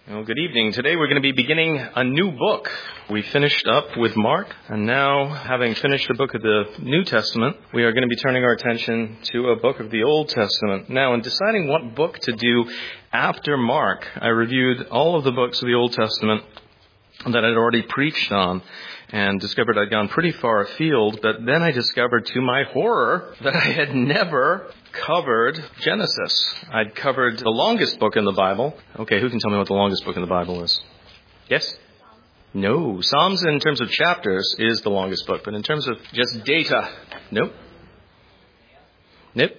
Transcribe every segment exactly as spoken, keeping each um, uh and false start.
Well, good evening. Today we're going to be beginning a new book. We finished up with Mark, and now, having finished the book of the New Testament, we are going to be turning our attention to a book of the Old Testament. Now, in deciding what book to do after Mark, I reviewed all of the books of the Old Testament that I'd already preached on, and discovered I'd gone pretty far afield, but then I discovered, to my horror, that I had never covered Genesis. I'd covered the longest book in the Bible. Okay, who can tell me what the longest book in the Bible is? Yes? No. Psalms, in terms of chapters, is the longest book, but in terms of just data, nope. Nope.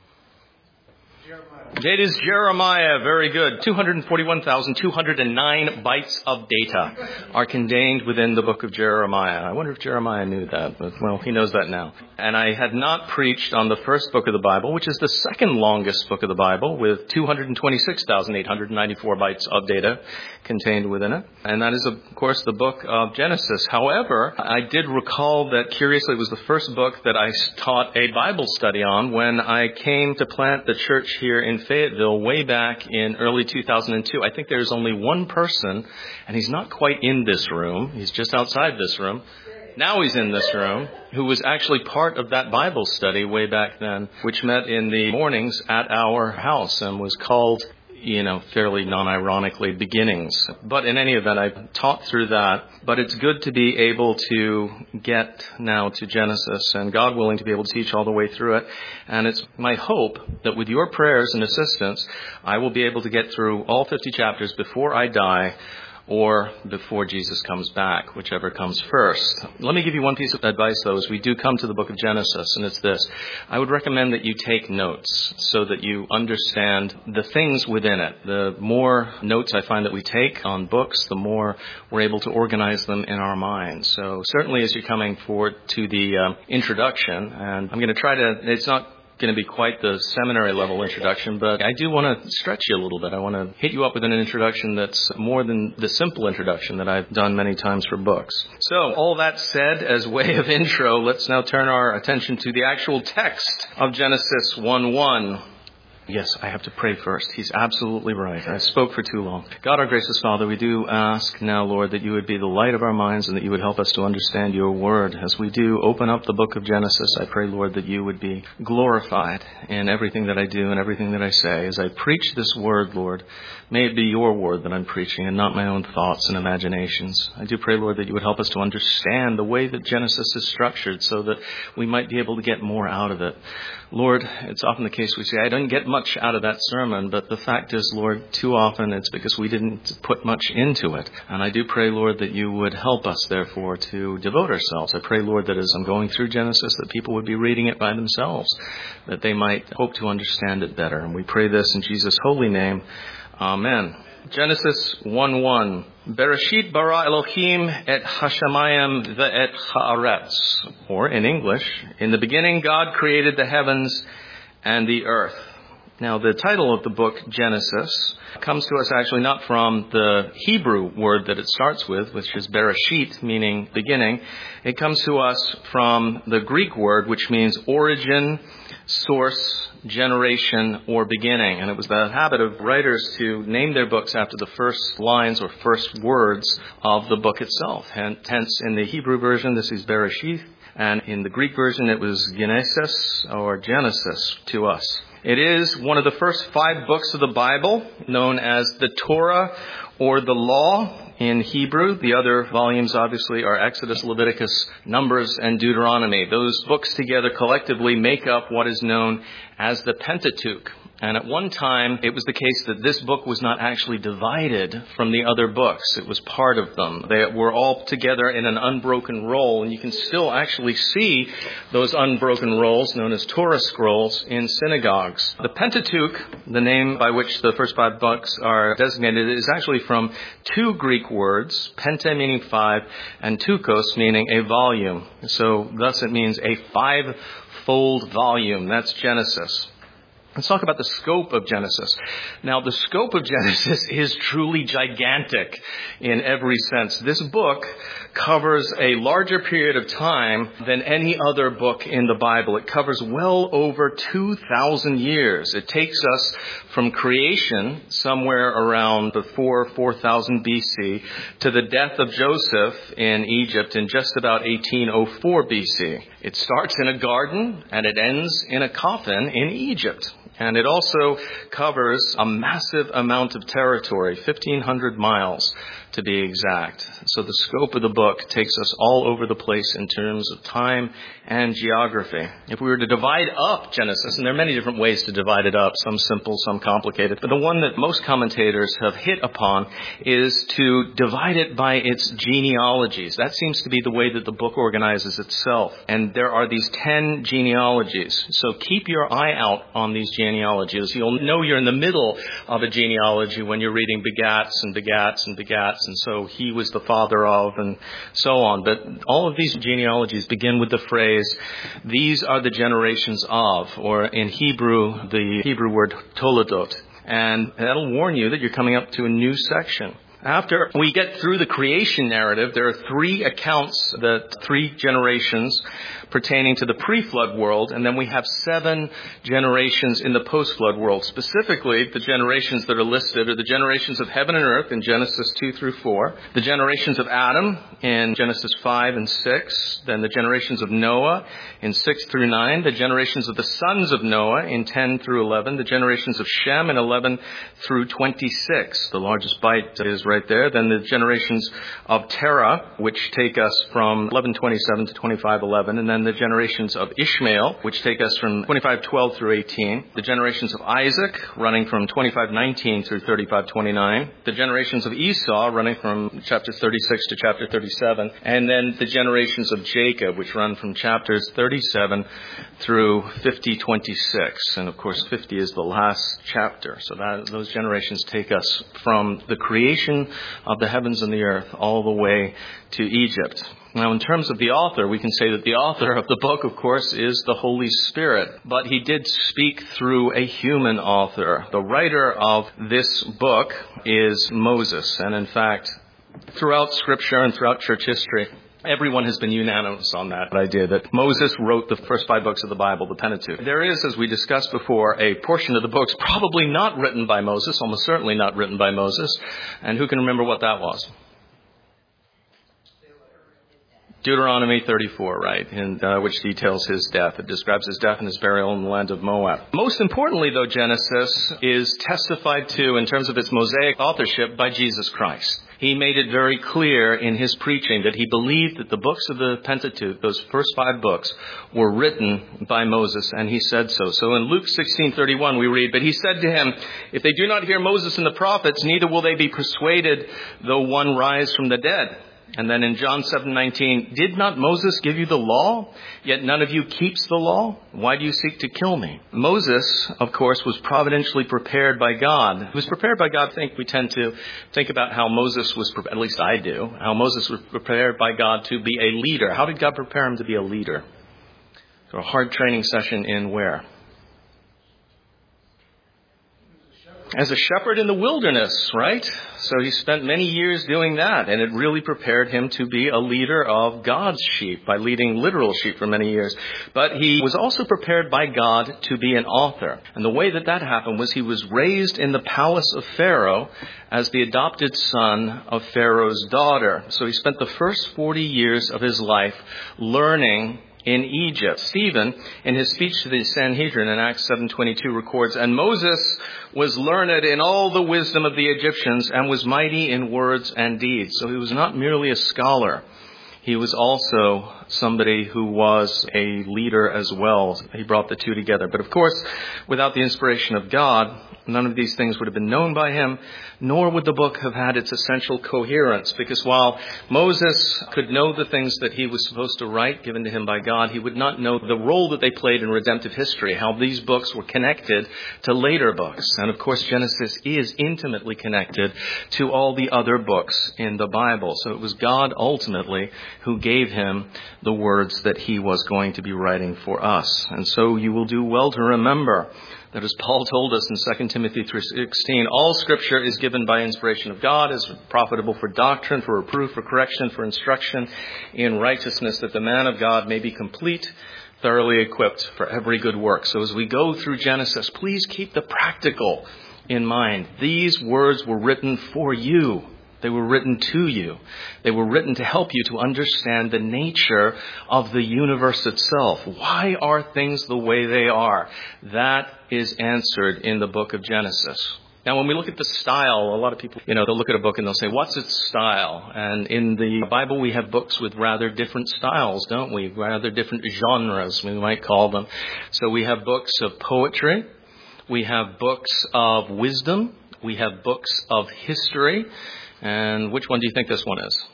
It is Jeremiah. Very good. two hundred forty-one thousand two hundred nine bytes of data are contained within the book of Jeremiah. I wonder if Jeremiah knew that, but well, he knows that now. And I had not preached on the first book of the Bible, which is the second longest book of the Bible, with two hundred twenty-six thousand eight hundred ninety-four bytes of data contained within it. And that is, of course, the book of Genesis. However, I did recall that, curiously, it was the first book that I taught a Bible study on when I came to plant the church here in Fayetteville way back in early two thousand two. I think there's only one person, and he's not quite in this room. He's just outside this room. Now he's in this room, who was actually part of that Bible study way back then, which met in the mornings at our house and was called, you know, fairly non-ironically, Beginnings. But in any event, I taught through that. But it's good to be able to get now to Genesis, and God willing to be able to teach all the way through it. And it's my hope that with your prayers and assistance, I will be able to get through all fifty chapters before I die, or before Jesus comes back, whichever comes first. Let me give you one piece of advice, though, as we do come to the book of Genesis, and it's this. I would recommend that you take notes so that you understand the things within it. The more notes I find that we take on books, the more we're able to organize them in our minds. So certainly as you're coming forward to the uh, introduction, and I'm going to try to, it's not going to be quite the seminary level introduction, but I do want to stretch you a little bit. I want to hit you up with an introduction that's more than the simple introduction that I've done many times for books. So all that said, as way of intro, let's now turn our attention to the actual text of Genesis one one. Yes, I have to pray first. He's absolutely right. I spoke for too long. God, our gracious Father, we do ask now, Lord, that you would be the light of our minds and that you would help us to understand your word. As we do open up the book of Genesis, I pray, Lord, that you would be glorified in everything that I do and everything that I say. As I preach this word, Lord, may it be your word that I'm preaching and not my own thoughts and imaginations. I do pray, Lord, that you would help us to understand the way that Genesis is structured so that we might be able to get more out of it. Lord, it's often the case we say, I don't get much out of that sermon, but the fact is, Lord, too often it's because we didn't put much into it. And I do pray, Lord, that you would help us, therefore, to devote ourselves. I pray, Lord, that as I'm going through Genesis, that people would be reading it by themselves, that they might hope to understand it better. And we pray this in Jesus' holy name. Amen. Genesis one one. Bereshit bara Elohim et hashamayim ve'et haaretz. Or in English, in the beginning God created the heavens and the earth. Now the title of the book, Genesis, comes to us actually not from the Hebrew word that it starts with, which is Bereshit, meaning beginning. It comes to us from the Greek word, which means origin, source, generation, or beginning. And it was the habit of writers to name their books after the first lines or first words of the book itself. Hence, in the Hebrew version, this is Bereshit, and in the Greek version, it was Genesis or Genesis to us. It is one of the first five books of the Bible, known as the Torah or the Law in Hebrew. The other volumes, obviously, are Exodus, Leviticus, Numbers, and Deuteronomy. Those books together collectively make up what is known as the Pentateuch. And at one time, it was the case that this book was not actually divided from the other books. It was part of them. They were all together in an unbroken roll, and you can still actually see those unbroken rolls, known as Torah scrolls, in synagogues. The Pentateuch, the name by which the first five books are designated, is actually from two Greek words, pente meaning five, and tukos meaning a volume. So thus it means a five-fold volume. That's Genesis. Let's talk about the scope of Genesis. Now, the scope of Genesis is truly gigantic in every sense. This book covers a larger period of time than any other book in the Bible. It covers well over two thousand years. It takes us from creation, somewhere around before four thousand B C, to the death of Joseph in Egypt in just about eighteen oh four B C. It starts in a garden and it ends in a coffin in Egypt. And it also covers a massive amount of territory, fifteen hundred miles to be exact. So the scope of the book takes us all over the place in terms of time and geography. If we were to divide up Genesis, and there are many different ways to divide it up, some simple, some complicated, but the one that most commentators have hit upon is to divide it by its genealogies. That seems to be the way that the book organizes itself. And there are these ten genealogies. So keep your eye out on these genealogies. You'll know you're in the middle of a genealogy when you're reading begats and begats and begats. And so he was the father of, and so on. But all of these genealogies begin with the phrase, these are the generations of, or in Hebrew, the Hebrew word toledot. And that'll warn you that you're coming up to a new section. After we get through the creation narrative, there are three accounts, that three generations pertaining to the pre-flood world, and then we have seven generations in the post-flood world. Specifically, the generations that are listed are the generations of heaven and earth in Genesis two through four, the generations of Adam in Genesis five and six, then the generations of Noah in six through nine, the generations of the sons of Noah in ten through eleven, the generations of Shem in eleven through twenty-six. The largest bite is right there. Then the generations of Terah, which take us from eleven twenty-seven to twenty-five eleven, and then the generations of Ishmael, which take us from twenty-five twelve through eighteen, the generations of Isaac, running from twenty-five nineteen through thirty-five twenty-nine, the generations of Esau, running from chapter thirty-six to chapter thirty-seven, and then the generations of Jacob, which run from chapters thirty-seven through fifty twenty-six. And of course, fifty is the last chapter. So that, those generations take us from the creation of the heavens and the earth all the way to Egypt. Now, in terms of the author, we can say that the author of the book, of course, is the Holy Spirit. But he did speak through a human author. The writer of this book is Moses. And in fact, throughout Scripture and throughout church history, everyone has been unanimous on that idea that Moses wrote the first five books of the Bible, the Pentateuch. There is, as we discussed before, a portion of the books probably not written by Moses, almost certainly not written by Moses. And who can remember what that was? Deuteronomy thirty-four, right, and uh, which details his death. It describes his death and his burial in the land of Moab. Most importantly, though, Genesis is testified to in terms of its Mosaic authorship by Jesus Christ. He made it very clear in his preaching that he believed that the books of the Pentateuch, those first five books, were written by Moses, and he said so. So in Luke sixteen thirty-one we read, "But he said to him, if they do not hear Moses and the prophets, neither will they be persuaded, though one rise from the dead." And then in John seven nineteen, "Did not Moses give you the law? Yet none of you keeps the law? Why do you seek to kill me?" Moses, of course, was providentially prepared by God. He was prepared by God. I think we tend to think about how Moses was, at least I do, how Moses was prepared by God to be a leader. How did God prepare him to be a leader? So a hard training session in where? As a shepherd in the wilderness, right? So he spent many years doing that, and it really prepared him to be a leader of God's sheep by leading literal sheep for many years. But he was also prepared by God to be an author. And the way that that happened was he was raised in the palace of Pharaoh as the adopted son of Pharaoh's daughter. So he spent the first forty years of his life learning in Egypt. Stephen, in his speech to the Sanhedrin in Acts seven twenty-two, records, "And Moses was learned in all the wisdom of the Egyptians and was mighty in words and deeds." So he was not merely a scholar. He was also somebody who was a leader as well. He brought the two together. But of course, without the inspiration of God, none of these things would have been known by him, nor would the book have had its essential coherence. Because while Moses could know the things that he was supposed to write, given to him by God, he would not know the role that they played in redemptive history, how these books were connected to later books. And of course, Genesis is intimately connected to all the other books in the Bible. So it was God ultimately who gave him the words that he was going to be writing for us. And so you will do well to remember that, as Paul told us in Second Timothy three sixteen, all Scripture is given by inspiration of God, is profitable for doctrine, for reproof, for correction, for instruction in righteousness, that the man of God may be complete, thoroughly equipped for every good work. So as we go through Genesis, please keep the practical in mind. These words were written for you. They were written to you. They were written to help you to understand the nature of the universe itself. Why are things the way they are? That is answered in the book of Genesis. Now, when we look at the style, a lot of people, you know, they'll look at a book and they'll say, what's its style? And in the Bible, we have books with rather different styles, don't we? Rather different genres, we might call them. So we have books of poetry. We have books of wisdom. We have books of history. And which one do you think this one is?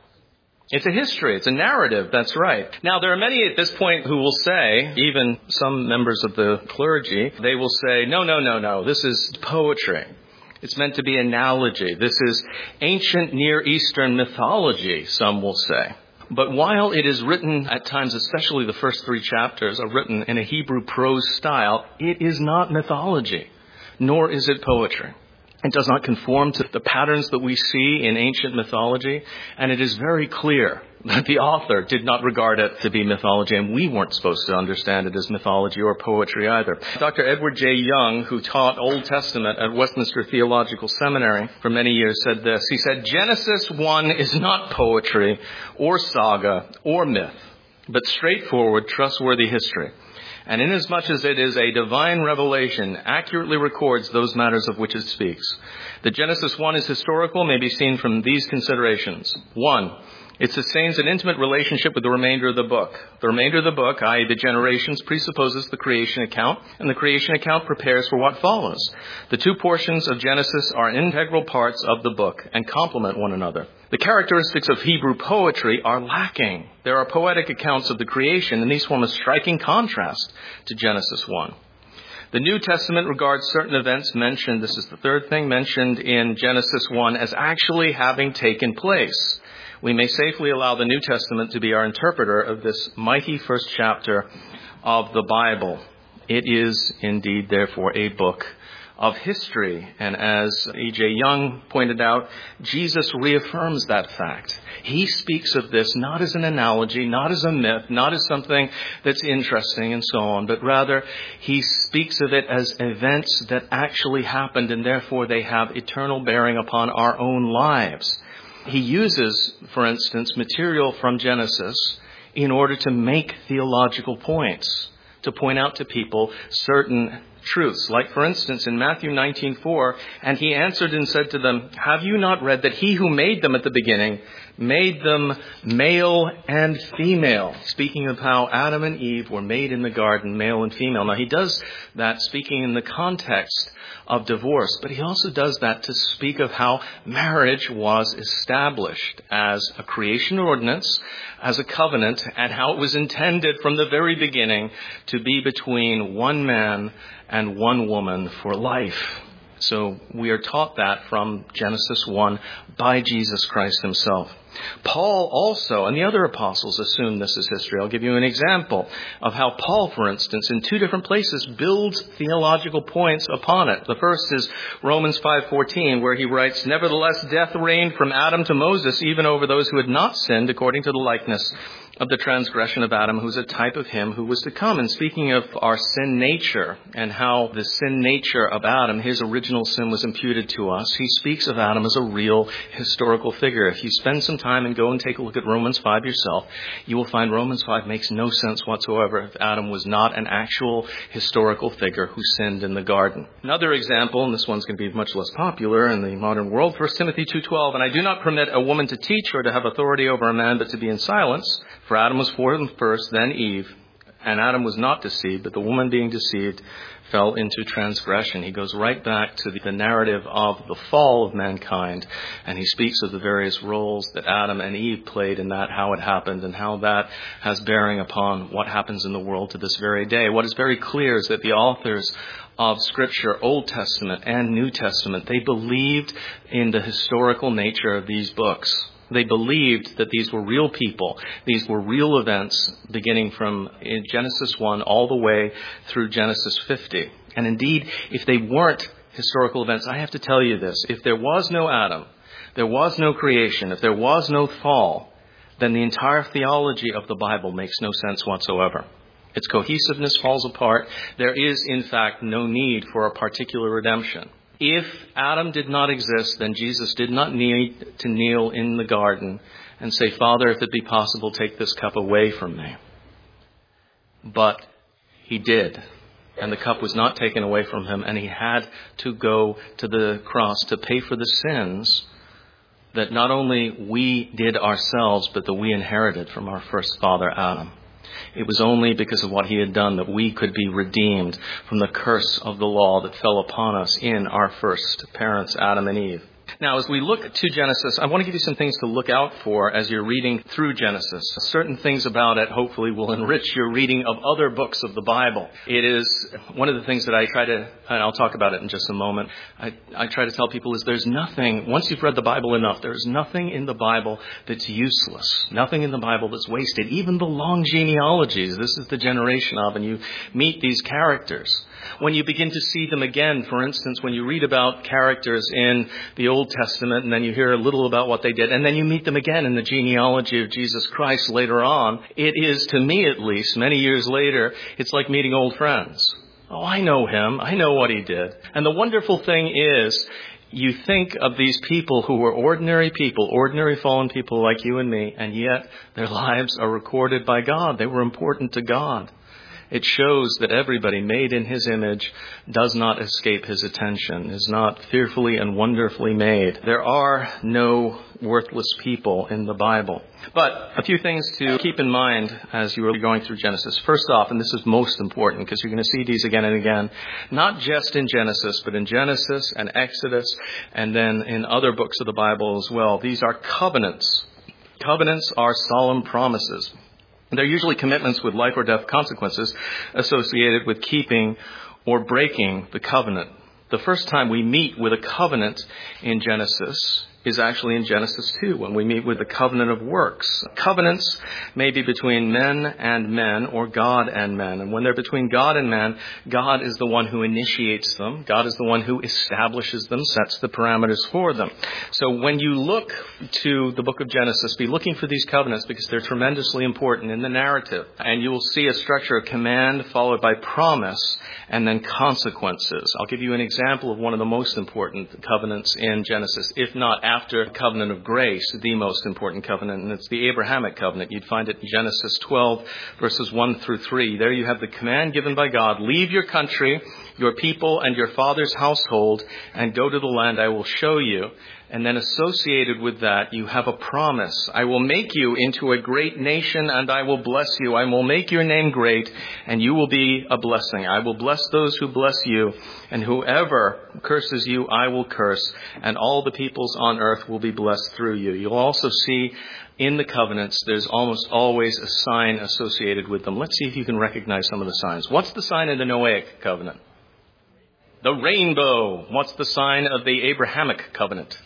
It's a history. It's a narrative. That's right. Now, there are many at this point who will say, even some members of the clergy, they will say, no, no, no, no, this is poetry. It's meant to be analogy. This is ancient Near Eastern mythology, some will say. But while it is written at times, especially the first three chapters are written in a Hebrew prose style, it is not mythology, nor is it poetry. It does not conform to the patterns that we see in ancient mythology, and it is very clear that the author did not regard it to be mythology, and we weren't supposed to understand it as mythology or poetry either. Doctor Edward J. Young, who taught Old Testament at Westminster Theological Seminary for many years, said this. He said, Genesis one is not poetry or saga or myth, but straightforward, trustworthy history. And inasmuch as it is a divine revelation, accurately records those matters of which it speaks. That Genesis one is historical may be seen from these considerations. One, it sustains an intimate relationship with the remainder of the book. The remainder of the book, that is the generations, presupposes the creation account, and the creation account prepares for what follows. The two portions of Genesis are integral parts of the book and complement one another. The characteristics of Hebrew poetry are lacking. There are poetic accounts of the creation, and these form a striking contrast to Genesis one. The New Testament regards certain events mentioned, this is the third thing, mentioned in Genesis one as actually having taken place. We may safely allow the New Testament to be our interpreter of this mighty first chapter of the Bible. It is indeed, therefore, a book of history. And as E J. Young pointed out, Jesus reaffirms that fact. He speaks of this not as an analogy, not as a myth, not as something that's interesting and so on, but rather he speaks of it as events that actually happened, and therefore they have eternal bearing upon our own lives. He uses, for instance, material from Genesis in order to make theological points, to point out to people certain truths. Like, for instance, in Matthew nineteen four, and he answered and said to them, have you not read that he who made them at the beginning made them male and female? Speaking of how Adam and Eve were made in the garden, male and female. Now, he does that speaking in the context of divorce, but he also does that to speak of how marriage was established as a creation ordinance, as a covenant, and how it was intended from the very beginning to be between one man and one woman for life. So we are taught that from Genesis one by Jesus Christ himself. Paul also, and the other apostles, assume this is history. I'll give you an example of how Paul, for instance, in two different places builds theological points upon it. The first is Romans five fourteen, where he writes, nevertheless, death reigned from Adam to Moses, even over those who had not sinned, according to the likeness of the transgression of Adam, who's a type of him who was to come. And speaking of our sin nature and how the sin nature of Adam, his original sin, was imputed to us, he speaks of Adam as a real historical figure. If you spend some time and go and take a look at Romans five yourself, you will find Romans five makes no sense whatsoever if Adam was not an actual historical figure who sinned in the garden. Another example, and this one's going to be much less popular in the modern world, First Timothy two twelve, and I do not permit a woman to teach or to have authority over a man, but to be in silence. For Adam was formed first, then Eve. And Adam was not deceived, but the woman being deceived fell into transgression. He goes right back to the narrative of the fall of mankind, and he speaks of the various roles that Adam and Eve played in that, how it happened, and how that has bearing upon what happens in the world to this very day. What is very clear is that the authors of Scripture, Old Testament and New Testament, they believed in the historical nature of these books. They believed that these were real people. These were real events beginning from Genesis one all the way through Genesis fifty. And indeed, if they weren't historical events, I have to tell you this. If there was no Adam, there was no creation, if there was no fall, then the entire theology of the Bible makes no sense whatsoever. Its cohesiveness falls apart. There is, in fact, no need for a particular redemption. If Adam did not exist, then Jesus did not need to kneel in the garden and say, Father, if it be possible, take this cup away from me. But he did. And the cup was not taken away from him, and he had to go to the cross to pay for the sins that not only we did ourselves, but that we inherited from our first father, Adam. It was only because of what he had done that we could be redeemed from the curse of the law that fell upon us in our first parents, Adam and Eve. Now, as we look to Genesis, I want to give you some things to look out for as you're reading through Genesis. Certain things about it, hopefully, will enrich your reading of other books of the Bible. It is one of the things that I try to, and I'll talk about it in just a moment, I, I try to tell people is there's nothing, once you've read the Bible enough, there's nothing in the Bible that's useless. Nothing in the Bible that's wasted. Even the long genealogies, this is the generation of, and you meet these characters. When you begin to see them again, for instance, when you read about characters in the Old Testament and then you hear a little about what they did, and then you meet them again in the genealogy of Jesus Christ later on, it is, to me at least, many years later, it's like meeting old friends. Oh, I know him. I know what he did. And the wonderful thing is, you think of these people who were ordinary people, ordinary fallen people like you and me, and yet their lives are recorded by God. They were important to God. It shows that everybody made in his image does not escape his attention, is not fearfully and wonderfully made. There are no worthless people in the Bible. But a few things to keep in mind as you are going through Genesis. First off, and this is most important because you're going to see these again and again, not just in Genesis, but in Genesis and Exodus and then in other books of the Bible as well. These are covenants. Covenants are solemn promises. They're usually commitments with life or death consequences associated with keeping or breaking the covenant. The first time we meet with a covenant in Genesis is actually in Genesis two, when we meet with the covenant of works. Covenants may be between men and men or God and men. And when they're between God and man, God is the one who initiates them. God is the one who establishes them, sets the parameters for them. So when you look to the book of Genesis, be looking for these covenants because they're tremendously important in the narrative. And you will see a structure of command followed by promise and then consequences. I'll give you an example of one of the most important covenants in Genesis, if not after the covenant of grace, the most important covenant, and it's the Abrahamic covenant. You'd find it in Genesis twelve, verses one through three. There you have the command given by God, leave your country, your people, and your father's household, and go to the land I will show you. And then associated with that, you have a promise. I will make you into a great nation, and I will bless you. I will make your name great, and you will be a blessing. I will bless those who bless you, and whoever curses you, I will curse, and all the peoples on earth will be blessed through you. You'll also see in the covenants, there's almost always a sign associated with them. Let's see if you can recognize some of the signs. What's the sign of the Noahic covenant? The rainbow. What's the sign of the Abrahamic covenant?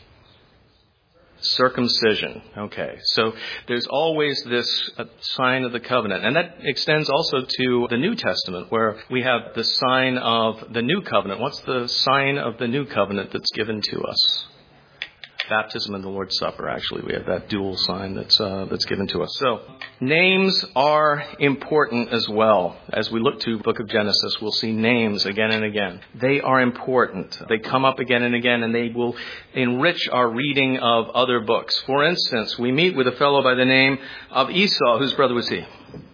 Circumcision. Okay, so there's always this uh, sign of the covenant. And that extends also to the New Testament, where we have the sign of the new covenant. What's the sign of the new covenant that's given to us? Baptism and the Lord's Supper, actually. We have that dual sign that's uh, that's given to us. So, names are important as well. As we look to the book of Genesis, we'll see names again and again. They are important. They come up again and again, and they will enrich our reading of other books. For instance, we meet with a fellow by the name of Esau. Whose brother was he? It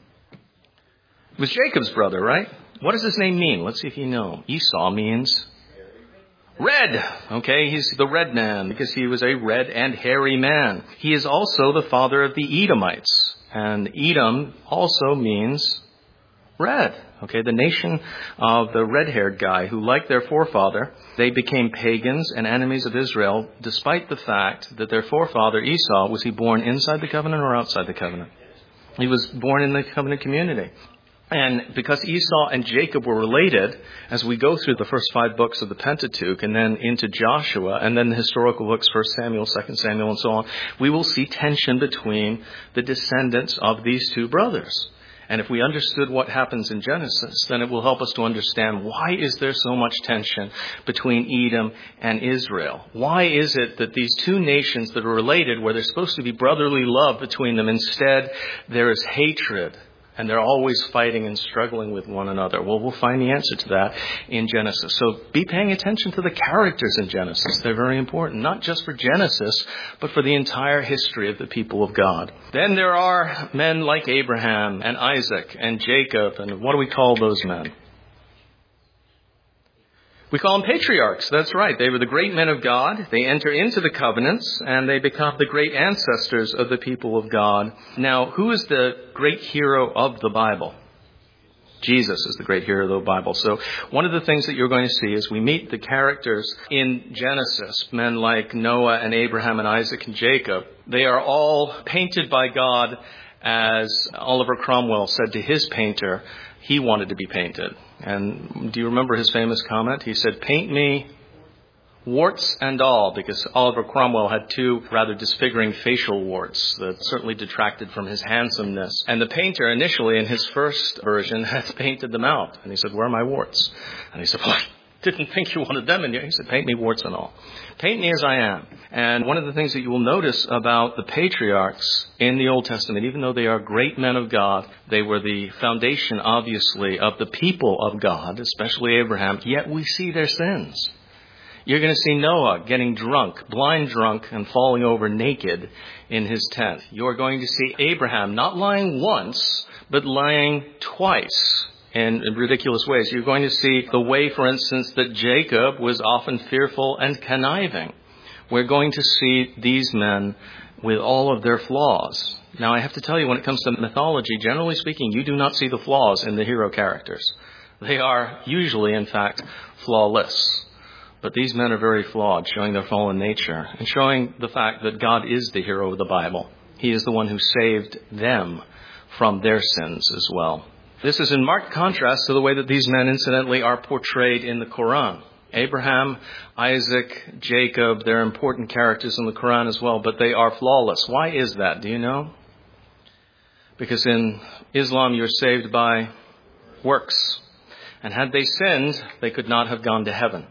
was Jacob's brother, right? What does his name mean? Let's see if you know. Esau means red. Okay, he's the red man because he was a red and hairy man. He is also the father of the Edomites. And Edom also means red. Okay, the nation of the red-haired guy who, like their forefather, they became pagans and enemies of Israel, despite the fact that their forefather Esau, was he born inside the covenant or outside the covenant? He was born in the covenant community. And because Esau and Jacob were related, as we go through the first five books of the Pentateuch and then into Joshua and then the historical books, First Samuel, Second Samuel, and so on, we will see tension between the descendants of these two brothers. And if we understood what happens in Genesis, then it will help us to understand why is there so much tension between Edom and Israel? Why is it that these two nations that are related, where there's supposed to be brotherly love between them, instead there is hatred? And they're always fighting and struggling with one another. Well, we'll find the answer to that in Genesis. So be paying attention to the characters in Genesis. They're very important, not just for Genesis, but for the entire history of the people of God. Then there are men like Abraham and Isaac and Jacob. And what do we call those men? We call them patriarchs. That's right. They were the great men of God. They enter into the covenants and they become the great ancestors of the people of God. Now, who is the great hero of the Bible? Jesus is the great hero of the Bible. So one of the things that you're going to see as we meet the characters in Genesis, men like Noah and Abraham and Isaac and Jacob, they are all painted by God as Oliver Cromwell said to his painter, he wanted to be painted. And do you remember his famous comment? He said, "Paint me warts and all," because Oliver Cromwell had two rather disfiguring facial warts that certainly detracted from his handsomeness. And the painter initially in his first version had painted them out. And he said, "Where are my warts?" And he said, "Well, I didn't think you wanted them in here." He said, "Paint me warts and all. Paint me as I am." And one of the things that you will notice about the patriarchs in the Old Testament, even though they are great men of God, they were the foundation, obviously, of the people of God, especially Abraham, yet we see their sins. You're going to see Noah getting drunk, blind drunk, and falling over naked in his tent. You're going to see Abraham not lying once, but lying twice in ridiculous ways. You're going to see the way, for instance, that Jacob was often fearful and conniving. We're going to see these men with all of their flaws. Now, I have to tell you, when it comes to mythology, generally speaking, you do not see the flaws in the hero characters. They are usually, in fact, flawless. But these men are very flawed, showing their fallen nature and showing the fact that God is the hero of the Bible. He is the one who saved them from their sins as well. This is in marked contrast to the way that these men, incidentally, are portrayed in the Quran. Abraham, Isaac, Jacob, they're important characters in the Quran as well, but they are flawless. Why is that? Do you know? Because in Islam, you're saved by works. And had they sinned, they could not have gone to heaven.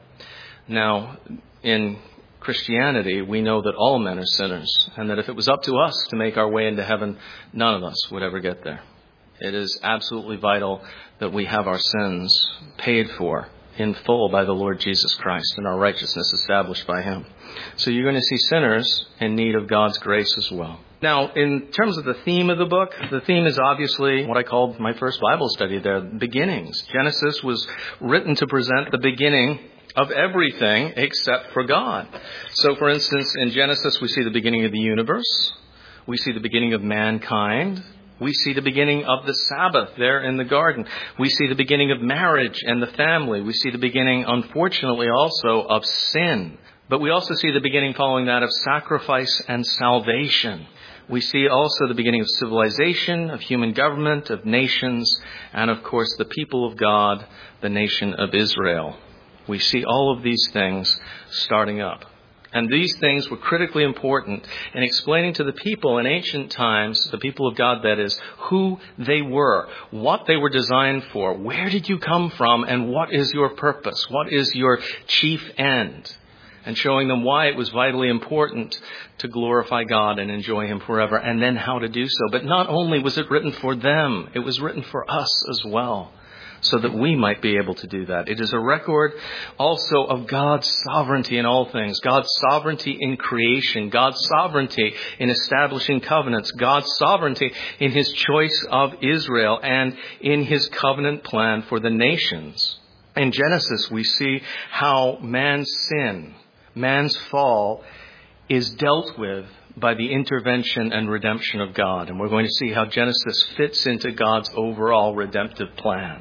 Now, in Christianity, we know that all men are sinners, and that if it was up to us to make our way into heaven, none of us would ever get there. It is absolutely vital that we have our sins paid for in full by the Lord Jesus Christ and our righteousness established by Him. So you're going to see sinners in need of God's grace as well. Now, in terms of the theme of the book, the theme is obviously what I called my first Bible study there, beginnings. Genesis was written to present the beginning of everything except for God. So, for instance, in Genesis, we see the beginning of the universe. We see the beginning of mankind. We see the beginning of the Sabbath there in the garden. We see the beginning of marriage and the family. We see the beginning, unfortunately, also of sin. But we also see the beginning following that of sacrifice and salvation. We see also the beginning of civilization, of human government, of nations, and of course the people of God, the nation of Israel. We see all of these things starting up. And these things were critically important in explaining to the people in ancient times, the people of God that is, who they were, what they were designed for, where did you come from, and what is your purpose, what is your chief end, and showing them why it was vitally important to glorify God and enjoy Him forever, and then how to do so. But not only was it written for them, it was written for us as well, so that we might be able to do that. It is a record also of God's sovereignty in all things, God's sovereignty in creation, God's sovereignty in establishing covenants, God's sovereignty in His choice of Israel and in His covenant plan for the nations. In Genesis, we see how man's sin, man's fall, is dealt with by the intervention and redemption of God. And we're going to see how Genesis fits into God's overall redemptive plan.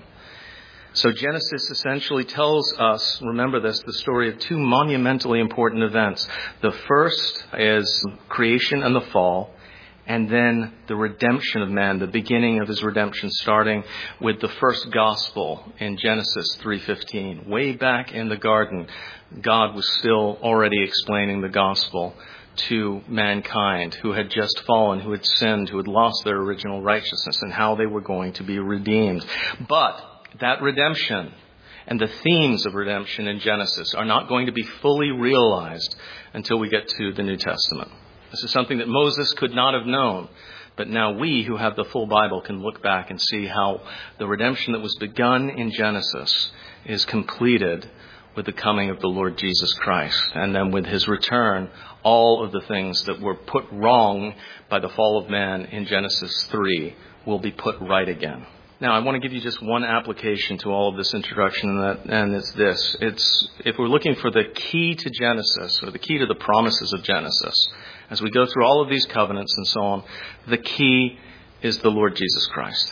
So Genesis essentially tells us, remember this, the story of two monumentally important events. The first is creation and the fall, And then the redemption of man, the beginning of his redemption, starting with the first gospel in Genesis three fifteen. Way back in the garden, God was still already explaining the gospel to mankind who had just fallen, who had sinned, who had lost their original righteousness, and how they were going to be redeemed. But that redemption and the themes of redemption in Genesis are not going to be fully realized until we get to the New Testament. This is something that Moses could not have known. But now we who have the full Bible can look back and see how the redemption that was begun in Genesis is completed with the coming of the Lord Jesus Christ. And then with his return, all of the things that were put wrong by the fall of man in Genesis three will be put right again. Now, I want to give you just one application to all of this introduction, and, that, and it's this. It's if we're looking for the key to Genesis, or the key to the promises of Genesis, as we go through all of these covenants and so on, the key is the Lord Jesus Christ.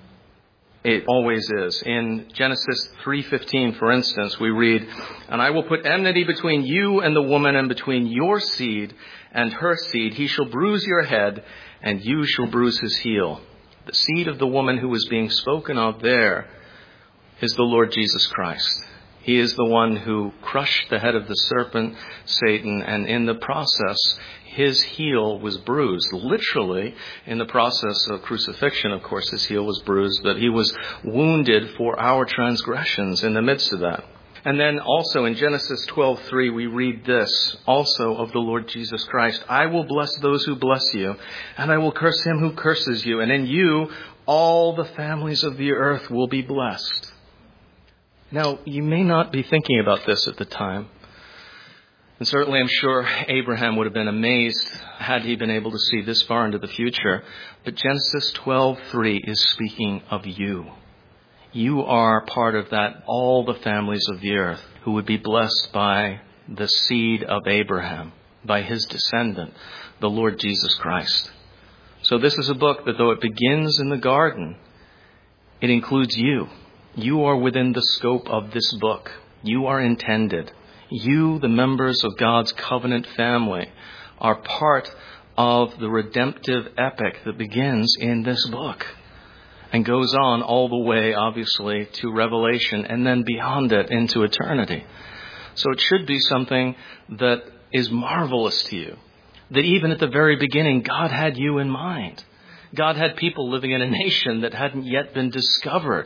It always is. In Genesis three fifteen, for instance, we read, "And I will put enmity between you and the woman, and between your seed and her seed. He shall bruise your head, and you shall bruise his heel." The seed of the woman who is being spoken of there is the Lord Jesus Christ. He is the one who crushed the head of the serpent, Satan, and in the process, his heel was bruised. Literally, in the process of crucifixion, of course, his heel was bruised, but he was wounded for our transgressions in the midst of that. And then also in Genesis twelve three, we read this also of the Lord Jesus Christ. "I will bless those who bless you, and I will curse him who curses you. And in you, all the families of the earth will be blessed." Now, you may not be thinking about this at the time. And certainly I'm sure Abraham would have been amazed had he been able to see this far into the future. But Genesis twelve three is speaking of you. You are part of that, all the families of the earth who would be blessed by the seed of Abraham, by his descendant, the Lord Jesus Christ. So this is a book that though it begins in the garden, it includes you. You are within the scope of this book. You are intended. You, the members of God's covenant family, are part of the redemptive epic that begins in this book and goes on all the way, obviously, to Revelation and then beyond it into eternity. So it should be something that is marvelous to you, that even at the very beginning, God had you in mind. God had people living in a nation that hadn't yet been discovered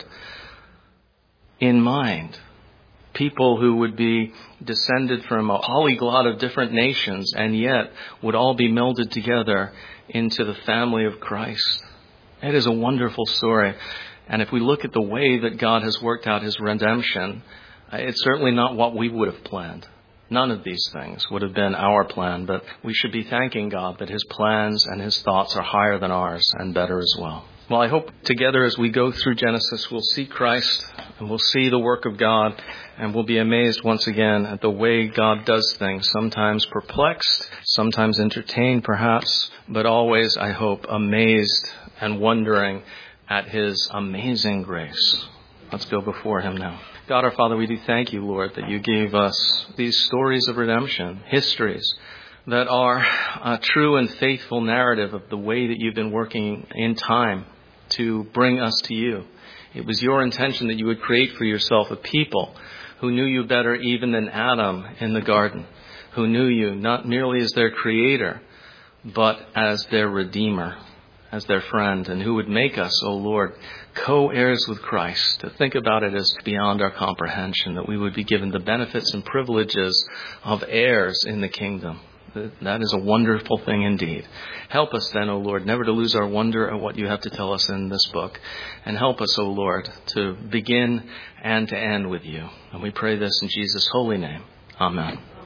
in mind. People who would be descended from a polyglot of different nations and yet would all be melded together into the family of Christ. It is a wonderful story. And if we look at the way that God has worked out his redemption, it's certainly not what we would have planned. None of these things would have been our plan, but we should be thanking God that his plans and his thoughts are higher than ours and better as well. Well, I hope together as we go through Genesis, we'll see Christ and we'll see the work of God, and we'll be amazed once again at the way God does things, sometimes perplexed, sometimes entertained perhaps, but always, I hope, amazed and wondering at his amazing grace. Let's go before him now. God our Father, we do thank you, Lord, that you gave us these stories of redemption, histories that are a true and faithful narrative of the way that you've been working in time to bring us to you. It was your intention that you would create for yourself a people who knew you better even than Adam in the garden, who knew you not merely as their creator, but as their redeemer, as their friend, and who would make us, O Lord, co-heirs with Christ. To think about it as beyond our comprehension, that we would be given the benefits and privileges of heirs in the kingdom. That is a wonderful thing indeed. Help us then, O Lord, never to lose our wonder at what you have to tell us in this book. And help us, O Lord, to begin and to end with you. And we pray this in Jesus' holy name. Amen.